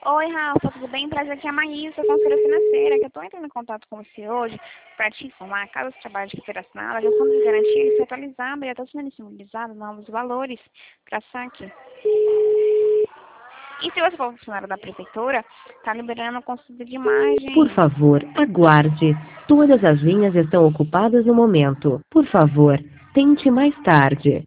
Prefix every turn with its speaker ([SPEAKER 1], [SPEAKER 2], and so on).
[SPEAKER 1] Oi, Rafa, tudo bem? Prazer, aqui é a Maísa, consultora financeira, que eu estou entrando em contato com você hoje para te informar, caso você trabalhe de carteira assinada, a questão de garantia ele foi atualizada e está sendo disponibilizado novos valores para saque. E se você for funcionário da prefeitura, está liberando a consulta de
[SPEAKER 2] Por
[SPEAKER 1] imagem.
[SPEAKER 2] favor, aguarde. Todas as linhas estão ocupadas no momento. Por favor, tente mais tarde.